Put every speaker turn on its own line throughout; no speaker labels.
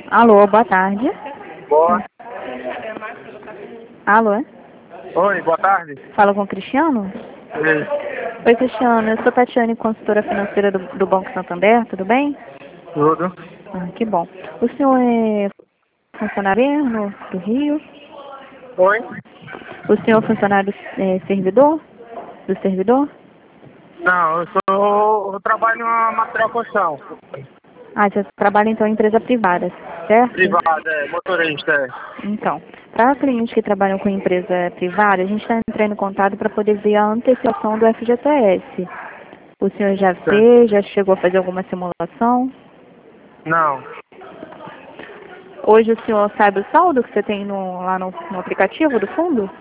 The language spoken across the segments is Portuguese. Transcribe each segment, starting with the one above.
Alô, boa tarde.
Boa.
Alô,
Oi, boa tarde.
fala com o Cristiano?
Isso.
Oi, Cristiano, eu sou Tatiane, consultora financeira do Banco Santander, tudo bem?
Tudo.
Que bom. O senhor é funcionário do Rio?
Oi?
O senhor é funcionário servidor? Do servidor?
Não, eu trabalho numa material construção.
Ah, você trabalha então em empresa privada, certo?
Privada, motorista.
Então, para clientes que trabalham com empresa privada, a gente está entrando em contato para poder ver a antecipação do FGTS. O senhor já fez, já chegou a fazer alguma simulação?
Não.
Hoje o senhor sabe o saldo que você tem lá no aplicativo do fundo?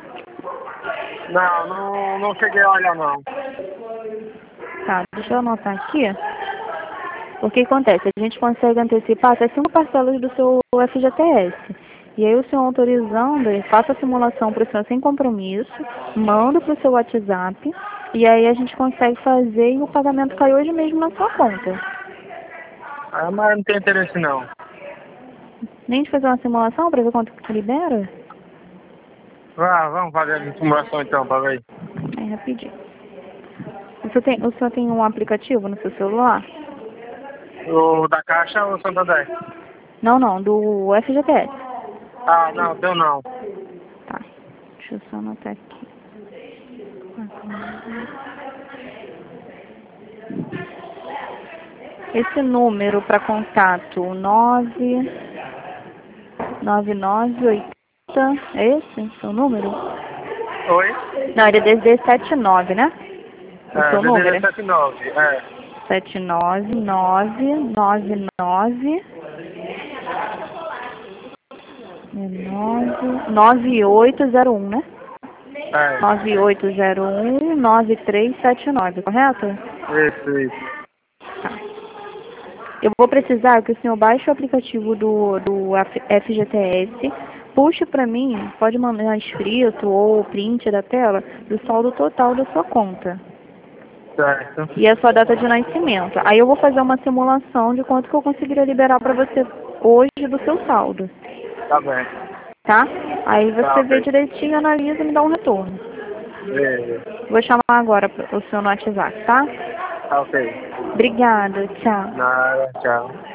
Não cheguei a olhar não.
Tá, deixa eu anotar aqui. O que acontece? A gente consegue antecipar até 5 parcelas do seu FGTS. E aí o senhor autorizando, ele faça a simulação para o senhor sem compromisso, manda para o seu WhatsApp, e aí a gente consegue fazer e o pagamento cai hoje mesmo na sua conta.
Ah, mas não tem interesse não.
Nem de fazer uma simulação para ver quanto que libera?
Vamos fazer a simulação então, pra ver.
É rapidinho. O senhor tem um aplicativo no seu celular?
O da Caixa ou Santander?
Não, não, do FGTS.
Ah, não, deu não.
Tá, deixa eu só anotar aqui. Esse número para contato 99980, é esse seu número?
Oi?
Não, ele é DDD 79, né? O seu número?
DDD 79, é.
79999 9801, né?
É.
98019379, correto?
Isso.
Tá. Eu vou precisar que o senhor baixe o aplicativo do FGTS, puxe para mim, pode mandar escrito ou print da tela, do saldo total da sua conta.
Certo.
E a sua data de nascimento. Aí eu vou fazer uma simulação de quanto que eu conseguiria liberar para você hoje do seu saldo.
Tá bem.
Tá? Aí você
Tá,
vê
ok.
direitinho, analisa e me dá um retorno.
Beleza.
Vou chamar agora o senhor no WhatsApp, tá?
Tá ok.
Obrigada, tchau.
Nada, tchau.